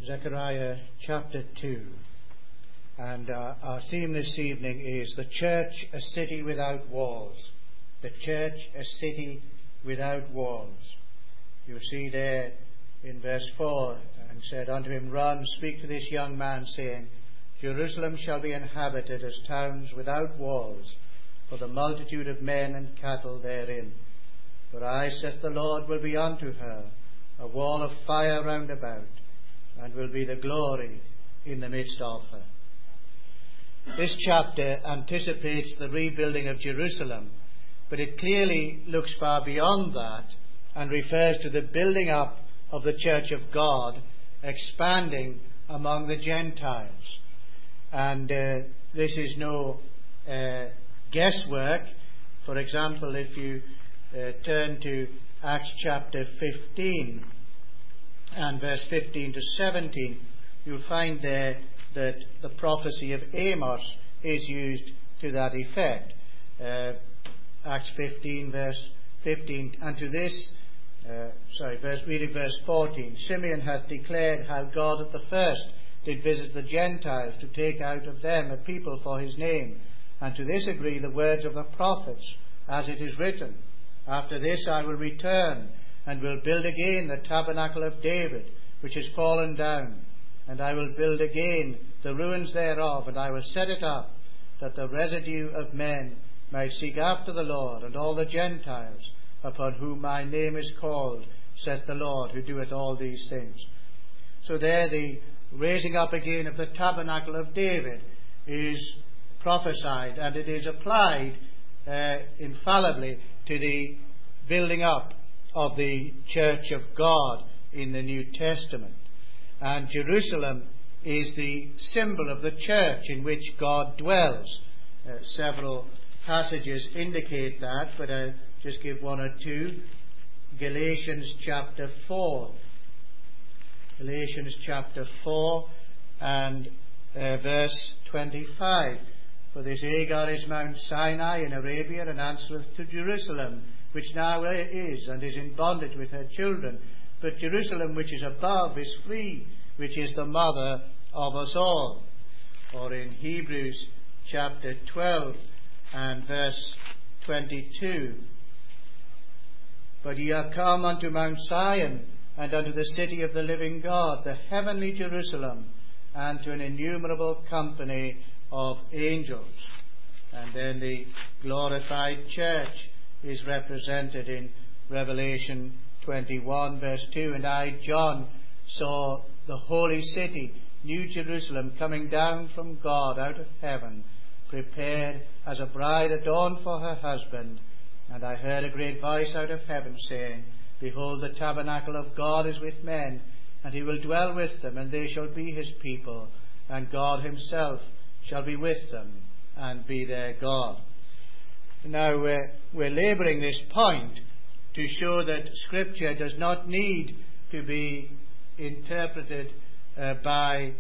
Zechariah chapter 2. And our theme this evening is the church, a city without walls. The church, a city without walls. You see there in verse 4, and said unto him, Run, speak to this young man, saying, Jerusalem shall be inhabited as towns without walls, for the multitude of men and cattle therein. For I, saith the Lord, will be unto her a wall of fire round about, and will be the glory in the midst of her. This chapter anticipates the rebuilding of Jerusalem, but it clearly looks far beyond that and refers to the building up of the church of God, expanding among the Gentiles. And this is no guesswork. For example, if you turn to Acts chapter 15 and verse 15 to 17, you'll find there that the prophecy of Amos is used to that effect. Acts 15 verse 15, and to this, reading verse 14, Simeon hath declared how God at the first did visit the Gentiles to take out of them a people for his name. And to this agree the words of the prophets, as it is written, After this I will return, and will build again the tabernacle of David, which is fallen down. And I will build again the ruins thereof, and I will set it up, that the residue of men might seek after the Lord, and all the Gentiles, upon whom my name is called, saith the Lord, who doeth all these things. So there the raising up again of the tabernacle of David is prophesied, and it is applied infallibly to the building up of the church of God in the New Testament. And Jerusalem is the symbol of the church in which God dwells. Several passages indicate that, but I'll just give one or two. Galatians chapter 4. Galatians chapter 4 and verse 25. For this Hagar is Mount Sinai in Arabia, and answereth to Jerusalem, which now is, and is in bondage with her children. But Jerusalem, which is above, is free, which is the mother of us all. Or in Hebrews chapter 12 and verse 22. But ye are come unto Mount Zion, and unto the city of the living God, the heavenly Jerusalem, and to an innumerable company of angels. And then the glorified church is represented in Revelation 21 verse 2. And I, John, saw the holy city, New Jerusalem, coming down from God out of heaven, prepared as a bride adorned for her husband. And I heard a great voice out of heaven saying, Behold, the tabernacle of God is with men, and he will dwell with them, and they shall be his people, and God himself shall be with them, and be their God. Now we're labouring this point to show that Scripture does not need to be interpreted by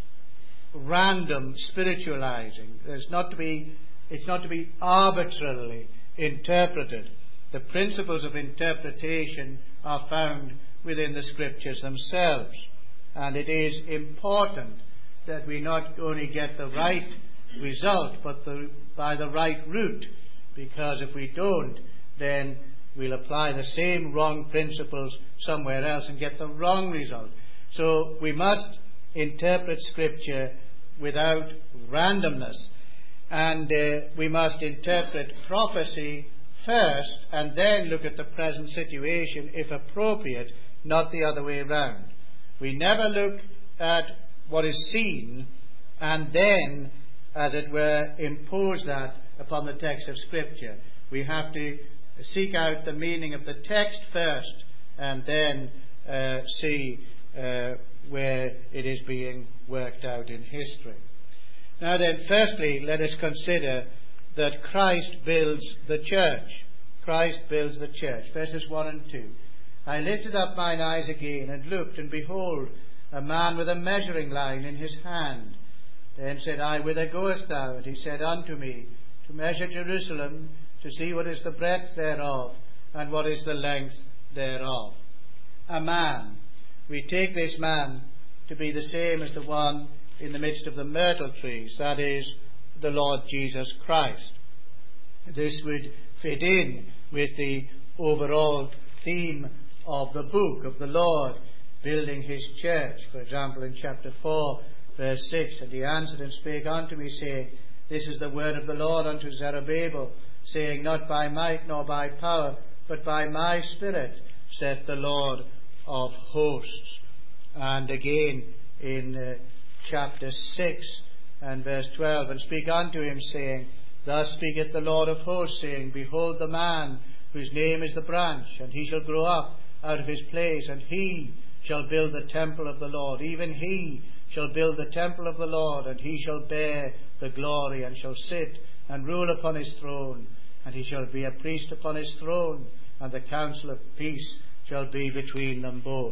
random spiritualizing. It's not to be arbitrarily interpreted. The principles of interpretation are found within the Scriptures themselves, and it is important that we not only get the right result, but by the right route, because if we don't, then we'll apply the same wrong principles somewhere else and get the wrong result. So we must interpret Scripture without randomness, and we must interpret prophecy first and then look at the present situation if appropriate, not the other way around. We never look at what is seen and then, as it were, impose that upon the text of Scripture. We have to seek out the meaning of the text first and then see where it is being worked out in history. Now then, firstly, let us consider that Christ builds the church. Christ builds the church. Verses 1 and 2. I lifted up mine eyes again, and looked, and behold, a man with a measuring line in his hand. Then said I, Whither goest thou? And he said unto me, To measure Jerusalem, to see what is the breadth thereof, and what is the length thereof. A man. We take this man to be the same as the one in the midst of the myrtle trees, that is, the Lord Jesus Christ. This would fit in with the overall theme of the book, of the Lord building his church. For example, in chapter 4, verse 6, and he answered and spake unto me, saying, This is the word of the Lord unto Zerubbabel, saying, Not by might nor by power, but by my Spirit, saith the Lord of hosts. And again in chapter 6 and verse 12, and speak unto him, saying, Thus speaketh the Lord of hosts, saying, Behold the man whose name is the branch, and he shall grow up out of his place, and he shall build the temple of the Lord. Even he shall build the temple of the Lord, and he shall bear the glory, and shall sit and rule upon his throne, and he shall be a priest upon his throne, and the counsel of peace shall be between them both.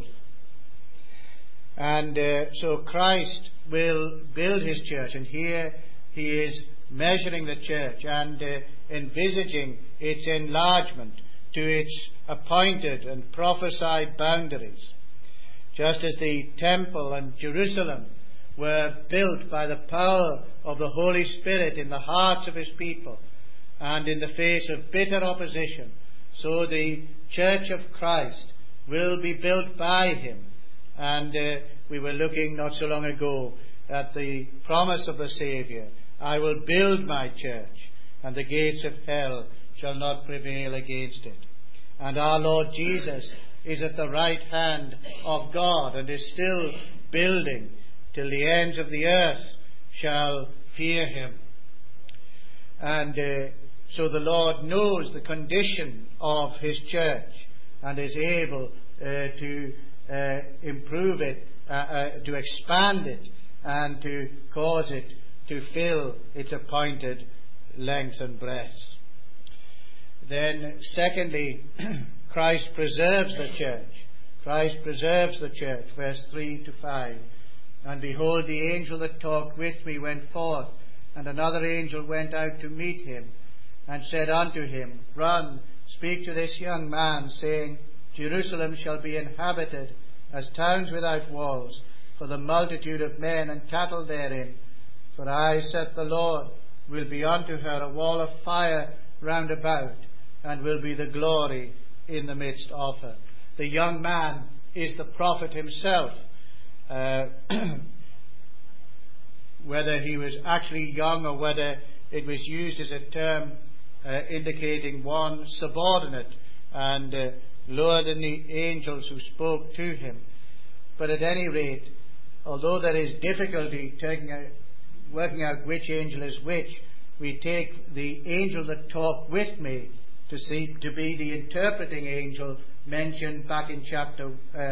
And so Christ will build his church, and here he is measuring the church and envisaging its enlargement to its appointed and prophesied boundaries. Just as the temple and Jerusalem were built by the power of the Holy Spirit in the hearts of his people and in the face of bitter opposition, so the church of Christ will be built by him. And we were looking not so long ago at the promise of the Saviour, I will build my church, and the gates of hell shall not prevail against it. And our Lord Jesus is at the right hand of God, and is still building till the ends of the earth shall fear him. And so the Lord knows the condition of his church, and is able to improve it, to expand it, and to cause it to fill its appointed length and breadth. Then, secondly, Christ preserves the church. Christ preserves the church. Verse 3 to 5. And behold, the angel that talked with me went forth, and another angel went out to meet him, and said unto him, Run, speak to this young man, saying, Jerusalem shall be inhabited as towns without walls, for the multitude of men and cattle therein. For I, saith the Lord, will be unto her a wall of fire round about, and will be the glory in the midst of her. The young man is the prophet himself. Whether he was actually young or whether it was used as a term indicating one subordinate and lower than the angels who spoke to him. But at any rate, although there is difficulty working out which angel is which, we take the angel that talked with me to be the interpreting angel mentioned back in chapter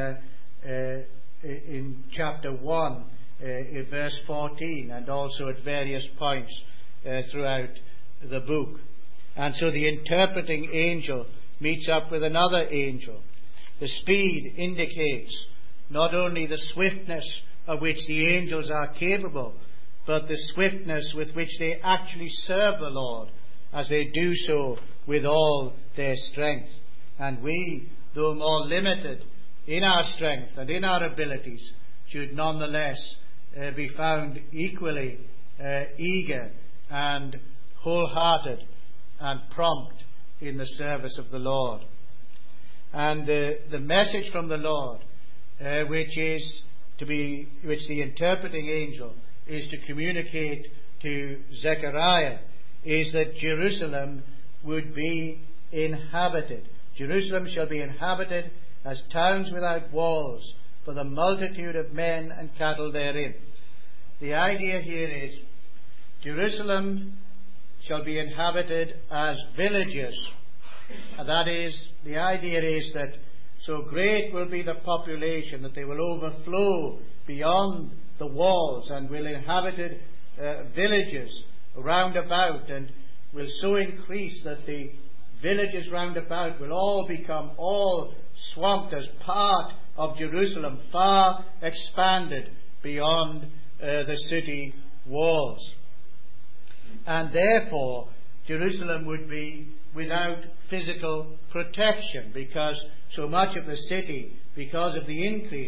1, in verse 14, and also at various points throughout the book. And so the interpreting angel meets up with another angel. The speed indicates not only the swiftness of which the angels are capable, but the swiftness with which they actually serve the Lord, as they do so with all their strength. And we, though more limited in our strength and in our abilities, should nonetheless be found equally eager and wholehearted and prompt in the service of the Lord. And the message from the Lord, which the interpreting angel is to communicate to Zechariah, is that Jerusalem would be inhabited. Jerusalem shall be inhabited as towns without walls, for the multitude of men and cattle therein. The idea here is Jerusalem shall be inhabited as villages. And that is, the idea is that so great will be the population that they will overflow beyond the walls and will inhabit villages round about, and will so increase that the villages round about will all become swamped as part of Jerusalem, far expanded beyond the city walls. And therefore Jerusalem would be without physical protection, because so much of the city, because of the increase,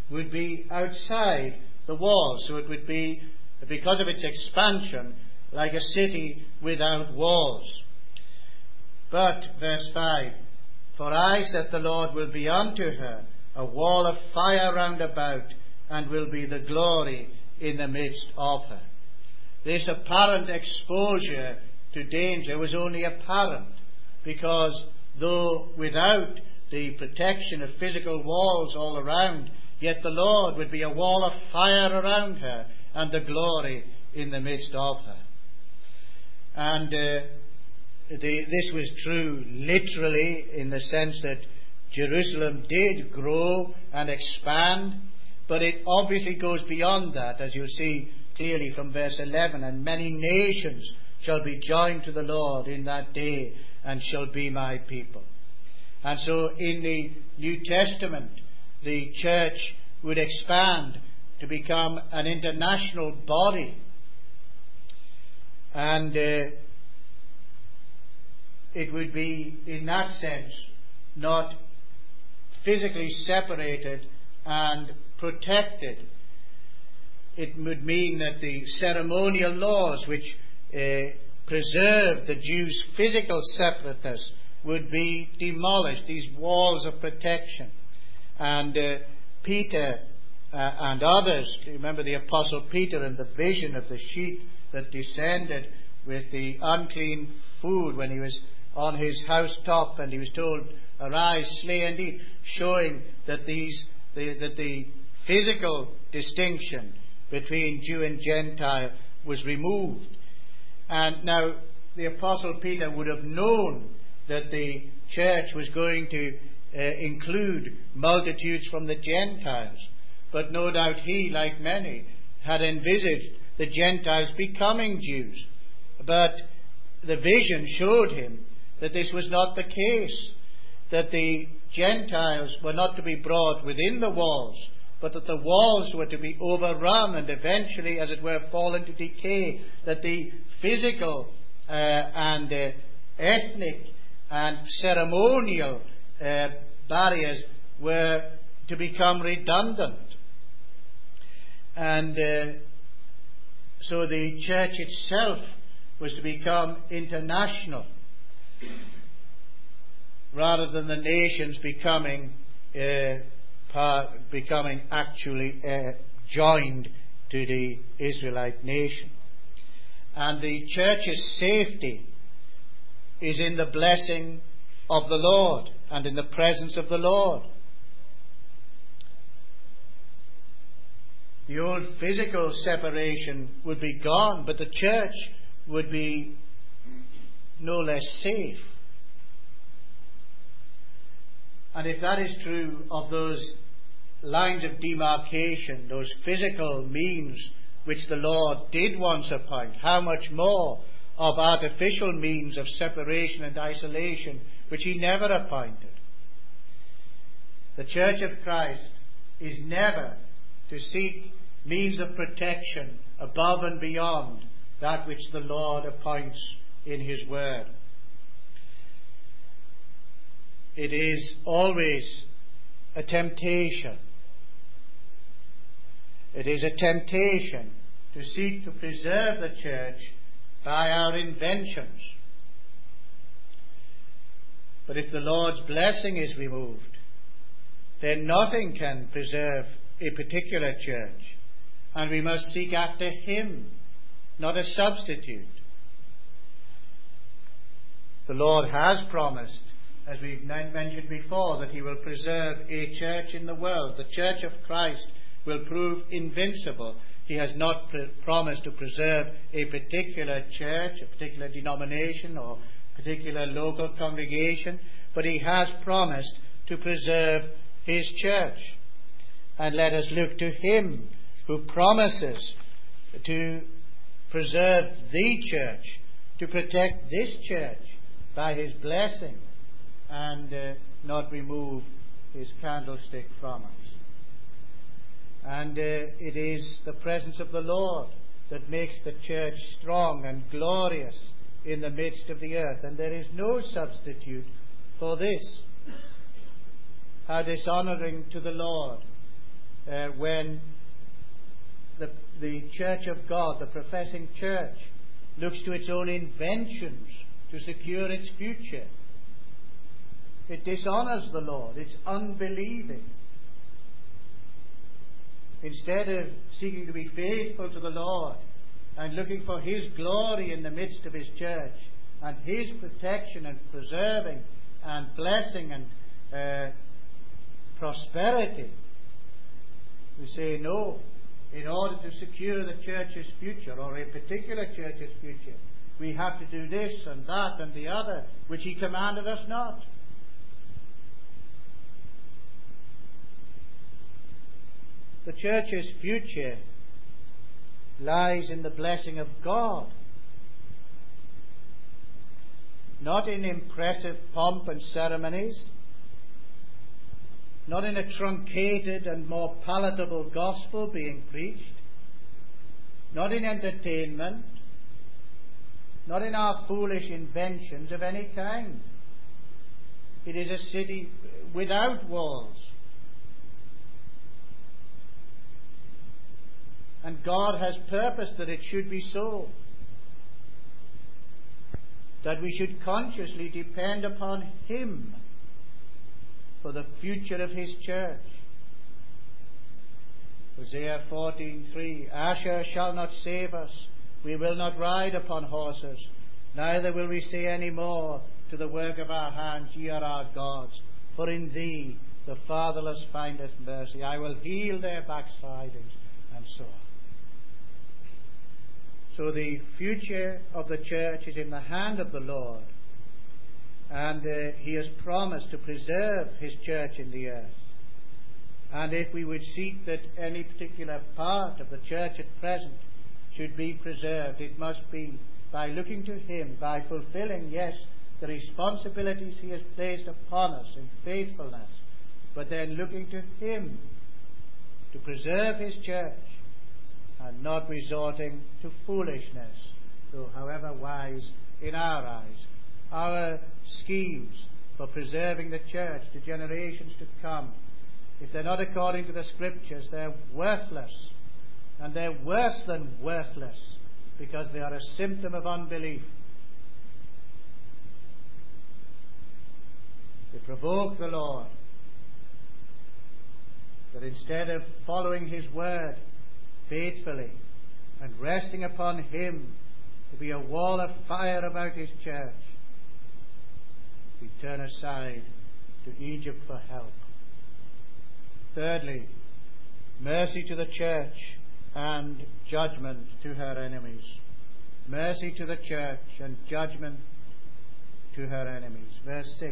would be outside the walls. So it would be, because of its expansion, like a city without walls. But, verse 5, for I, saith the Lord, will be unto her a wall of fire round about, and will be the glory in the midst of her. This apparent exposure to danger was only apparent, because though without the protection of physical walls all around, yet the Lord would be a wall of fire around her, and the glory in the midst of her. And this was true literally, in the sense that Jerusalem did grow and expand, but it obviously goes beyond that, as you'll see clearly from verse 11. And many nations shall be joined to the Lord in that day, and shall be my people. And so in the New Testament, the church would expand to become an international body. And it would be, in that sense, not physically separated and protected. It would mean that the ceremonial laws which preserved the Jews' physical separateness would be demolished, these walls of protection. And Peter and others, remember the Apostle Peter and the vision of the sheep that descended with the unclean food when he was on his housetop, and he was told, arise, slay and eat, showing that the physical distinction between Jew and Gentile was removed. And now the Apostle Peter would have known that the church was going to include multitudes from the Gentiles, but no doubt he, like many, had envisaged the Gentiles becoming Jews. But the vision showed him that this was not the case, that the Gentiles were not to be brought within the walls, but that the walls were to be overrun and eventually, as it were, fall into decay, that the physical and ethnic and ceremonial barriers were to become redundant. And so the church itself was to become international, rather than the nations becoming actually joined to the Israelite nation. And the church's safety is in the blessing of the Lord and in the presence of the Lord. The old physical separation would be gone, but the church would be no less safe. And if that is true of those lines of demarcation, those physical means which the Lord did once appoint, how much more of artificial means of separation and isolation which He never appointed? The Church of Christ is never to seek means of protection above and beyond that which the Lord appoints in His Word. It is always a temptation. It is a temptation to seek to preserve the church by our inventions. But if the Lord's blessing is removed, then nothing can preserve a particular church, and we must seek after Him, not a substitute. The Lord has promised, as we've mentioned before, that He will preserve a church in the world. The Church of Christ will prove invincible. He has not promised to preserve a particular church, a particular denomination, or particular local congregation, but He has promised to preserve His church. And let us look to Him who promises to preserve the church, to protect this church by His blessing, and not remove His candlestick from us. And it is the presence of the Lord that makes the church strong and glorious in the midst of the earth, and there is no substitute for this. How dishonouring to the Lord when the Church of God, the professing church, looks to its own inventions to secure its future. It dishonours the Lord. It's unbelieving. Instead of seeking to be faithful to the Lord and looking for His glory in the midst of His church and His protection and preserving and blessing and prosperity, we say no. In order to secure the church's future, or a particular church's future, we have to do this and that and the other, which He commanded us not. The church's future lies in the blessing of God, not in impressive pomp and ceremonies, not in a truncated and more palatable gospel being preached, not in entertainment, not in our foolish inventions of any kind. It is a city without walls. And God has purposed that it should be so. That we should consciously depend upon Him for the future of His church. Hosea 14:3, Asher shall not save us. We will not ride upon horses. Neither will we say any more to the work of our hands, Ye are our gods. For in Thee the fatherless findeth mercy. I will heal their backslidings, and so on. So the future of the church is in the hand of the Lord. And He has promised to preserve His church in the earth. And if we would seek that any particular part of the church at present should be preserved, it must be by looking to Him, by fulfilling, yes, the responsibilities He has placed upon us in faithfulness, but then looking to Him to preserve His church and not resorting to foolishness, though however wise in our eyes. Our schemes for preserving the church to generations to come, if they're not according to the Scriptures, they're worthless. And they're worse than worthless, because they are a symptom of unbelief. They provoke the Lord, that instead of following His word faithfully and resting upon Him to be a wall of fire about His church, we turn aside to Egypt for help. Thirdly, mercy to the church and judgment to her enemies. Mercy to the church and judgment to her enemies. Verse 6.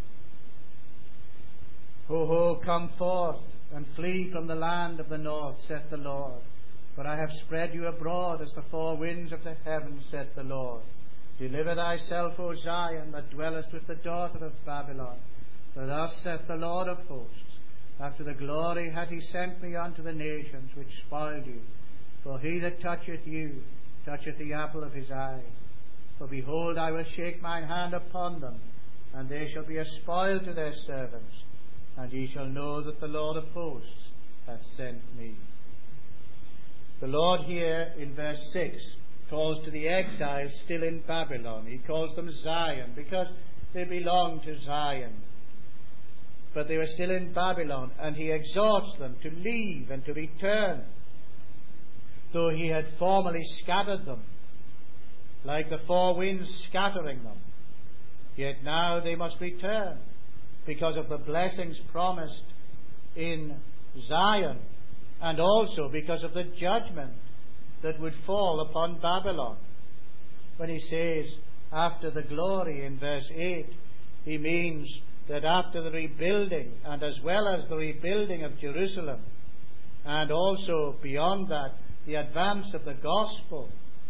Ho, ho, come forth and flee from the land of the north, saith the Lord. For I have spread you abroad as the four winds of the heavens, saith the Lord. Deliver thyself, O Zion, that dwellest with the daughter of Babylon. For thus saith the Lord of hosts, after the glory hath He sent me unto the nations which spoiled you. For he that toucheth you toucheth the apple of His eye. For behold, I will shake mine hand upon them, and they shall be a spoil to their servants. And ye shall know that the Lord of hosts hath sent me. The Lord here in verse 6 calls to the exiles still in Babylon. He calls them Zion because they belong to Zion. But they were still in Babylon, and He exhorts them to leave and to return. Though He had formerly scattered them, like the four winds scattering them, yet now they must return because of the blessings promised in Zion, and also because of the judgment that would fall upon Babylon. When He says, after the glory in verse 8, He means that after the rebuilding, and as well as the rebuilding of Jerusalem, and also beyond that, the advance of the gospel,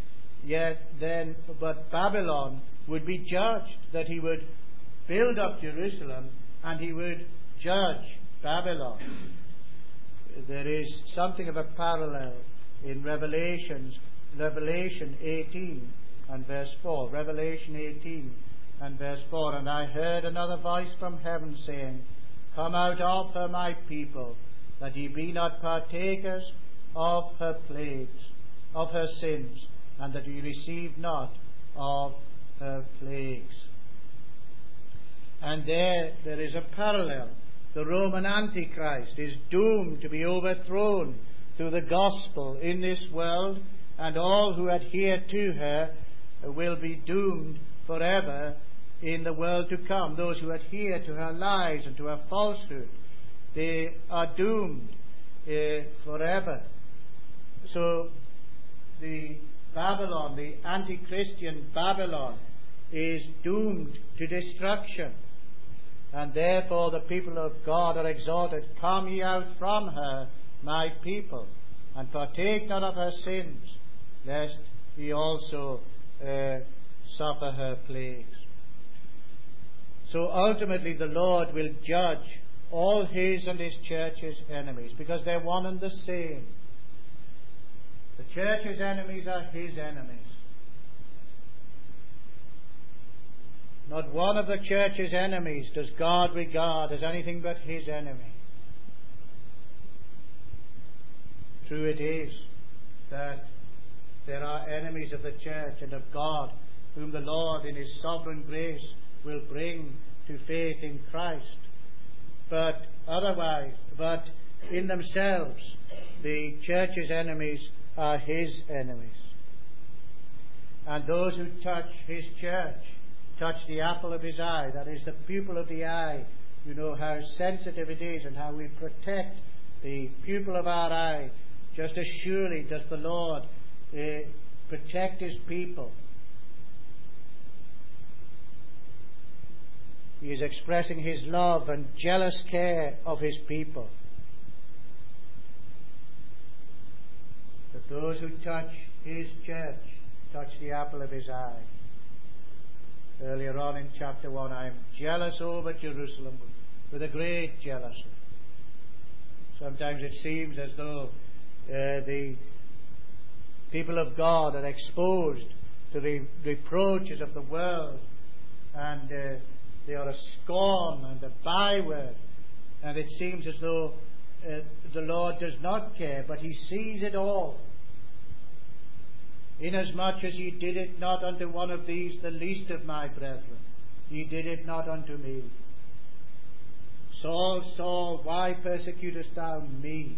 but Babylon would be judged, that He would build up Jerusalem and He would judge Babylon. There is something of a parallel in Revelation 18 and verse 4. Revelation 18 and verse 4. And I heard another voice from heaven saying, Come out of her, my people, that ye be not partakers of her plagues, of her sins, and that ye receive not of her plagues. And there is a parallel. The Roman Antichrist is doomed to be overthrown through the gospel in this world, and all who adhere to her will be doomed forever in the world to come. Those who adhere to her lies and to her falsehood, they are doomed forever. So the Babylon, the anti-Christian Babylon, is doomed to destruction. And therefore the people of God are exhorted, come ye out from her, my people, and partake not of her sins, lest ye also suffer her plagues. So ultimately the Lord will judge all his and his church's enemies, because they're one and the same. The church's enemies are his enemies. Not one of the church's enemies does God regard as anything but his enemy. True it is that there are enemies of the church and of God, whom the Lord in his sovereign grace will bring to faith in Christ. But in themselves, the church's enemies are his enemies. And those who touch his church touch the apple of his eye. That is the pupil of the eye. You know how sensitive it is and how we protect the pupil of our eye. Just as surely does the Lord protect his people. He is expressing his love and jealous care of his people. But those who touch his church touch the apple of his eye. Earlier on in chapter 1, I am jealous over Jerusalem with a great jealousy. Sometimes it seems as though the people of God are exposed to the reproaches of the world, and they are a scorn and a byword, and it seems as though the Lord does not care, but he sees it all. Inasmuch as ye did it not unto one of these, the least of my brethren, ye did it not unto me. Saul, Saul, why persecutest thou me?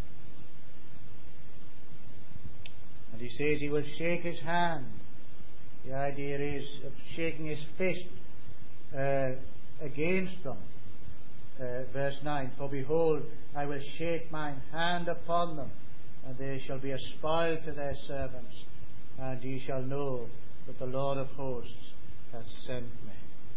And he says he will shake his hand. The idea is of shaking his fist against them. Verse 9, for behold, I will shake mine hand upon them, and they shall be a spoil to their servants, and ye shall know that the Lord of hosts hath sent me.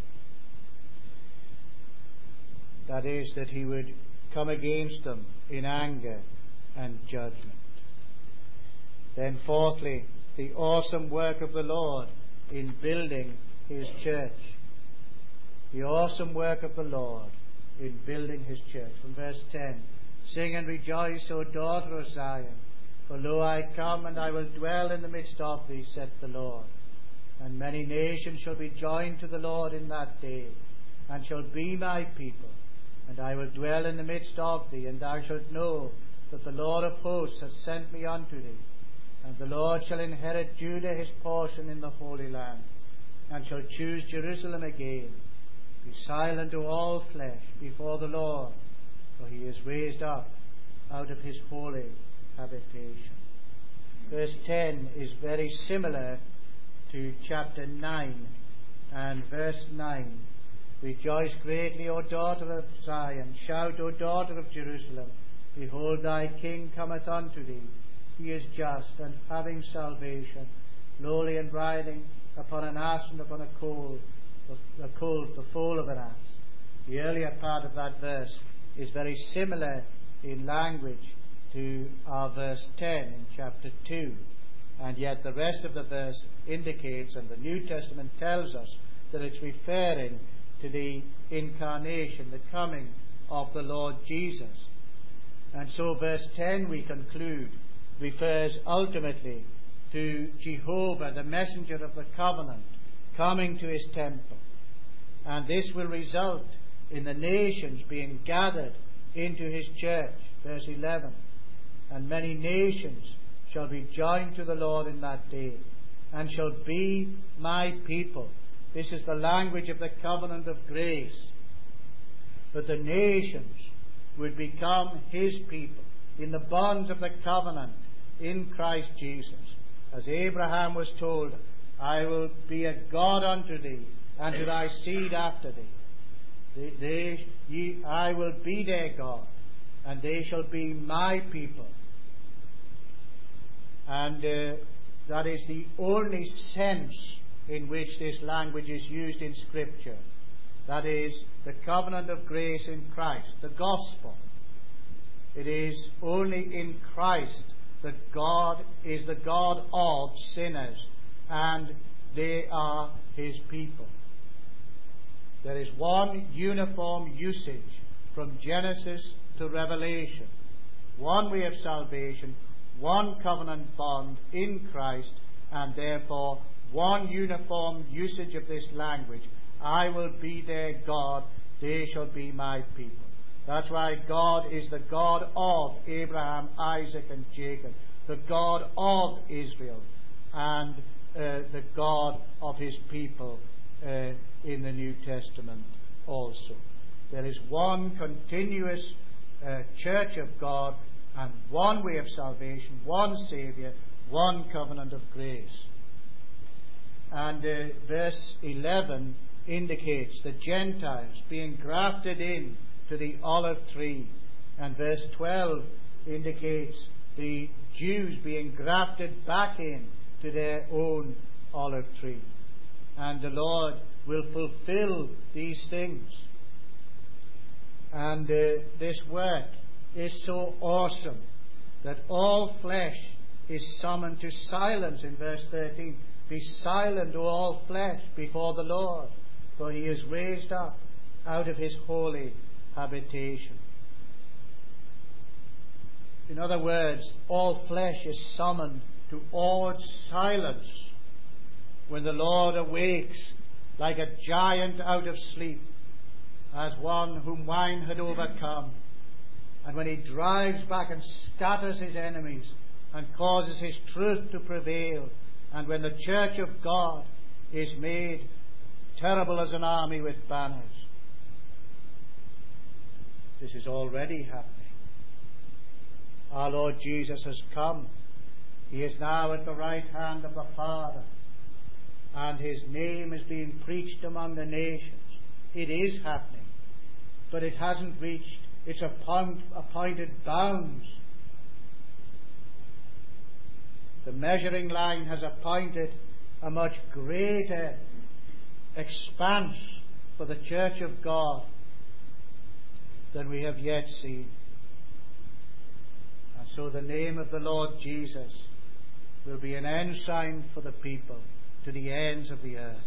That is, that he would come against them in anger and judgment. Then fourthly, the awesome work of the Lord in building his church. The awesome work of the Lord in building his church. From verse 10, sing and rejoice, O daughter of Zion, for lo, I come, and I will dwell in the midst of thee, saith the Lord. And many nations shall be joined to the Lord in that day, and shall be my people. And I will dwell in the midst of thee, and thou shalt know that the Lord of hosts hath sent me unto thee. And the Lord shall inherit Judah his portion in the Holy Land, and shall choose Jerusalem again. Be silent, O all flesh, before the Lord, for he is raised up out of his holy habitation. Verse 10 is very similar to chapter 9 and verse 9. Rejoice greatly, O daughter of Zion. Shout, O daughter of Jerusalem. Behold, thy king cometh unto thee. He is just and having salvation, lowly and riding upon an ass and upon a colt, the foal of an ass. The earlier part of that verse is very similar in language to our verse 10 in chapter 2. And yet the rest of the verse indicates, and the New Testament tells us, that it's referring to the incarnation, the coming of the Lord Jesus. And so verse 10, we conclude, refers ultimately to Jehovah, the messenger of the covenant, coming to his temple. And this will result in the nations being gathered into his church. Verse 11. And many nations shall be joined to the Lord in that day, and shall be my people. This is the language of the covenant of grace. But the nations would become his people in the bonds of the covenant in Christ Jesus. As Abraham was told, I will be a God unto thee, and to thy seed after thee. I will be their God, and they shall be my people. And that is the only sense in which this language is used in Scripture. That is, the covenant of grace in Christ, the gospel. It is only in Christ that God is the God of sinners, and they are his people. There is one uniform usage from Genesis to Revelation, one way of salvation, one covenant bond in Christ, and therefore one uniform usage of this language. I will be their God, they shall be my people. That's why God is the God of Abraham, Isaac, and Jacob, the God of Israel, and the God of his people in the New Testament also. There is one continuous church of God, and one way of salvation, one Saviour, one covenant of grace. And verse 11 indicates the Gentiles being grafted in to the olive tree, and verse 12 indicates the Jews being grafted back in to their own olive tree. And the Lord will fulfill these things. And this work is so awesome that all flesh is summoned to silence in verse 13. Be silent, O all flesh, before the Lord, for he is raised up out of his holy habitation. In other words, all flesh is summoned to awed silence when the Lord awakes like a giant out of sleep, as one whom wine had overcome, and when he drives back and scatters his enemies and causes his truth to prevail, and when the church of God is made terrible as an army with banners. This is already happening. Our Lord Jesus has come. He is now at the right hand of the Father, and his name is being preached among the nations. It is happening, but it hasn't reached its appointed bounds. The measuring line has appointed a much greater expanse for the church of God than we have yet seen. And so the name of the Lord Jesus will be an ensign for the people to the ends of the earth.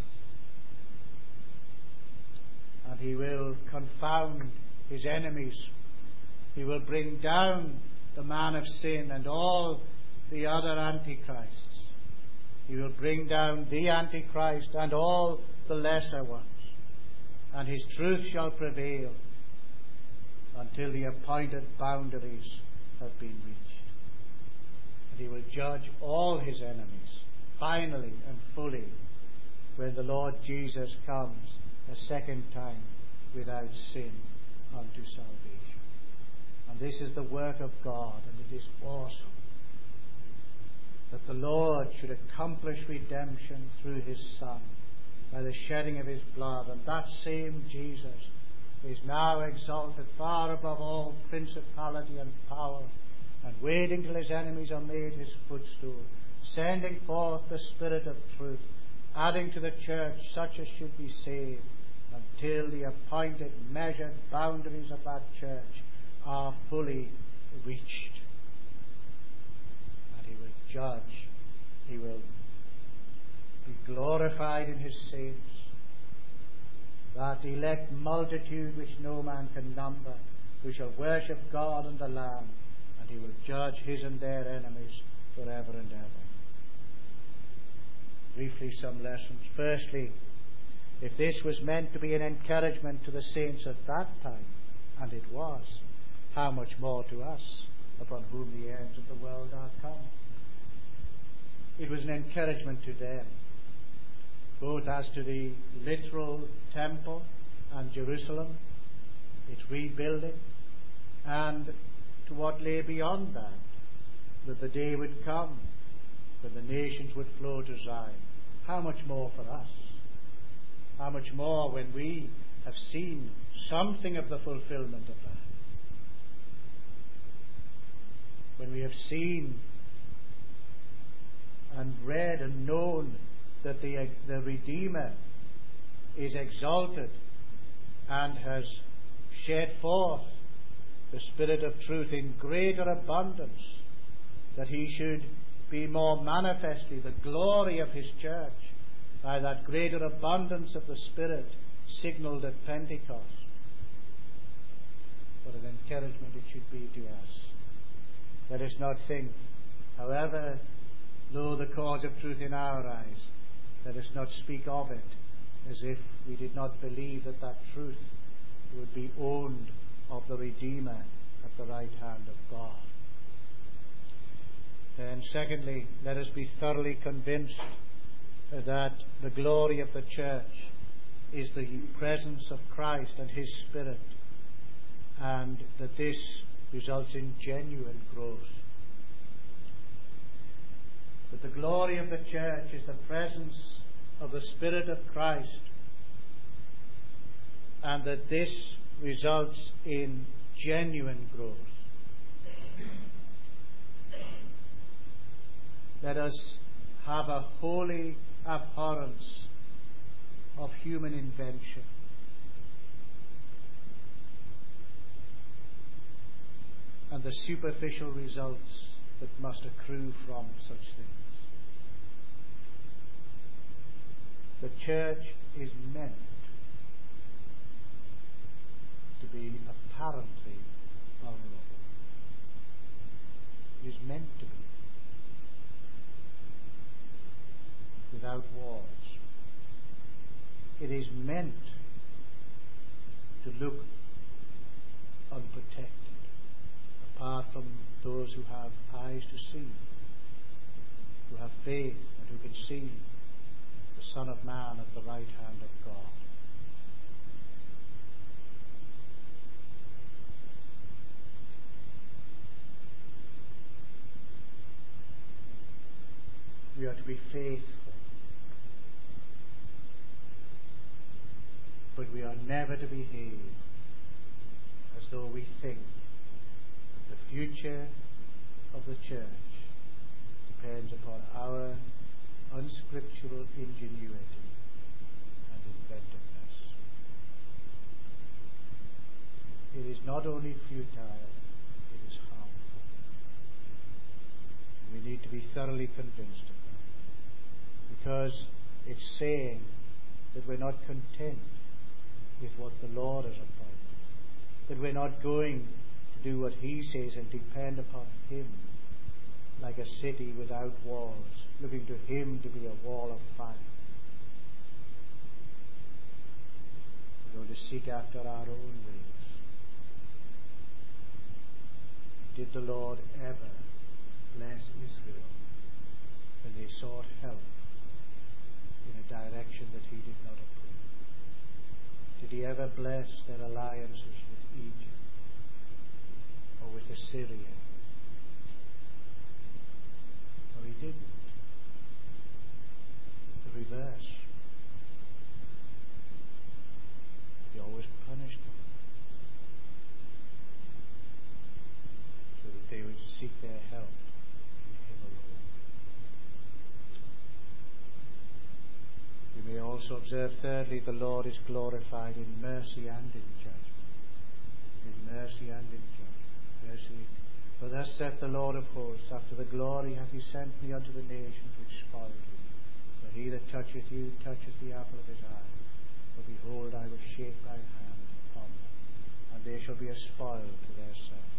And he will confound his enemies. He will bring down the man of sin and all the other antichrists. He will bring down the Antichrist and all the lesser ones. And his truth shall prevail until the appointed boundaries have been reached. And he will judge all his enemies finally and fully when the Lord Jesus comes a second time without sin unto salvation. And this is the work of God, and it is awesome that the Lord should accomplish redemption through his Son by the shedding of his blood. And that same Jesus is now exalted far above all principality and power, and waiting till his enemies are made his footstool, sending forth the Spirit of truth, adding to the church such as should be saved, until the appointed, measured boundaries of that church are fully reached. And he will judge. He will be glorified in his saints. That elect multitude which no man can number, who shall worship God and the Lamb, and he will judge his and their enemies forever and ever. Briefly, some lessons. Firstly, if this was meant to be an encouragement to the saints at that time, and it was, how much more to us, upon whom the ends of the world are come. It was an encouragement to them, both as to the literal temple and Jerusalem, its rebuilding, and to what lay beyond that the day would come when the nations would flow to Zion. How much more for us? How much more when we have seen something of the fulfillment of that? When we have seen and read and known that the Redeemer is exalted and has shed forth the Spirit of truth in greater abundance, that he should be more manifestly the glory of his church by that greater abundance of the Spirit signalled at Pentecost. What an encouragement it should be to us. Let us not think, however low the cause of truth in our eyes, let us not speak of it as if we did not believe that that truth would be owned of the Redeemer at the right hand of God. And secondly, let us be thoroughly convinced that the glory of the church is the presence of Christ and his Spirit, and that this results in genuine growth. That the glory of the church is the presence of the Spirit of Christ, and that this results in genuine growth. Let us have a holy abhorrence of human invention. And the superficial results that must accrue from such things. The church is meant to be apparently vulnerable. It is meant to be. Without walls. It is meant to look unprotected, apart from those who have eyes to see, who have faith and who can see the Son of Man at the right hand of God. We are to be faithful. But we are never to behave as though we think that the future of the church depends upon our unscriptural ingenuity and inventiveness. It is not only futile, it is harmful. We need to be thoroughly convinced of that, because it's saying that we're not content with what the Lord has appointed, that we're not going to do what he says and depend upon him like a city without walls, looking to him to be a wall of fire. We're going to seek after our own ways. Did the Lord ever bless Israel when they sought help in a direction that he did not approve? Did he ever bless their alliances with Egypt or with Assyria? No, he didn't. The reverse. He always punished them so that they would seek their help in him alone. We may also observe, thirdly, the Lord is glorified in mercy and in judgment. In mercy and in judgment. Mercy. For thus saith the Lord of hosts, after the glory hath he sent me unto the nations which spoiled you. For he that toucheth you toucheth the apple of his eye. For behold, I will shake thine hand upon them, and they shall be a spoil to their selves.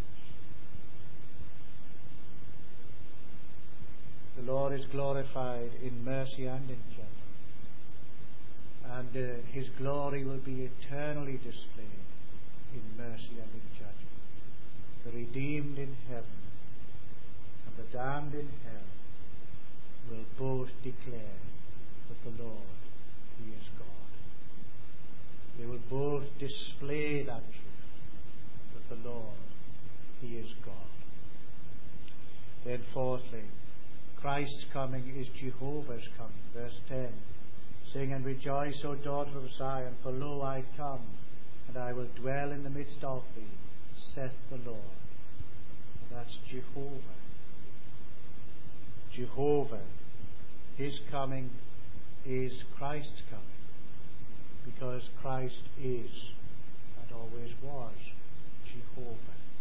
The Lord is glorified in mercy and in judgment. And his glory will be eternally displayed in mercy and in judgment. the redeemed in heaven and the damned in hell will both declare that the Lord, He is God. They will both display that truth, that the Lord, He is God. Then fourthly, Christ's coming is Jehovah's coming. Verse 10. Sing and rejoice, O daughter of Zion, for lo, I come, and I will dwell in the midst of thee, saith the Lord. And that's Jehovah. Jehovah, His coming is Christ's coming, because Christ is and always was Jehovah.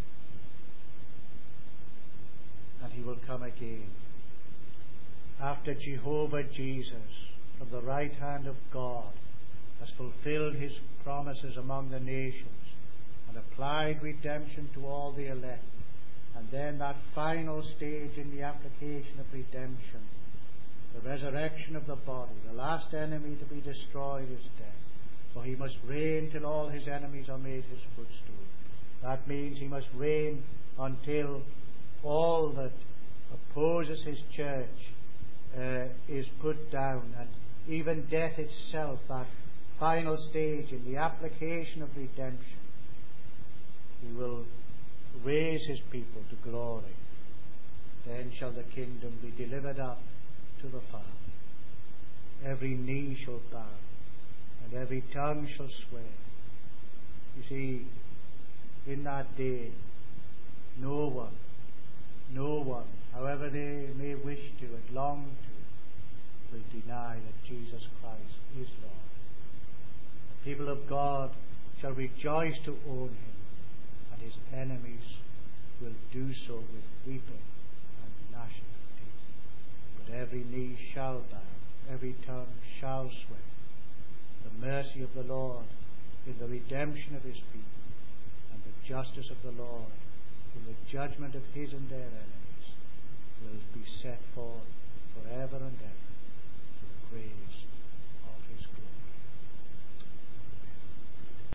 And He will come again. After Jehovah Jesus, from the right hand of God, has fulfilled His promises among the nations and applied redemption to all the elect, and then that final stage in the application of redemption, the resurrection of the body, the last enemy to be destroyed is death. For He must reign till all His enemies are made His footstool. That means He must reign until all that opposes His church is put down, and even death itself, that final stage in the application of redemption. He will raise His people to glory. Then shall the kingdom be delivered up to the Father. Every knee shall bow, and every tongue shall swear. You see, in that day, no one, however they may wish to and long to, will deny that Jesus Christ is Lord. The people of God shall rejoice to own Him, and His enemies will do so with weeping and gnashing of teeth. But every knee shall bow, every tongue shall swear. The mercy of the Lord in the redemption of His people, and the justice of the Lord in the judgment of His and their enemies, will be set forth forever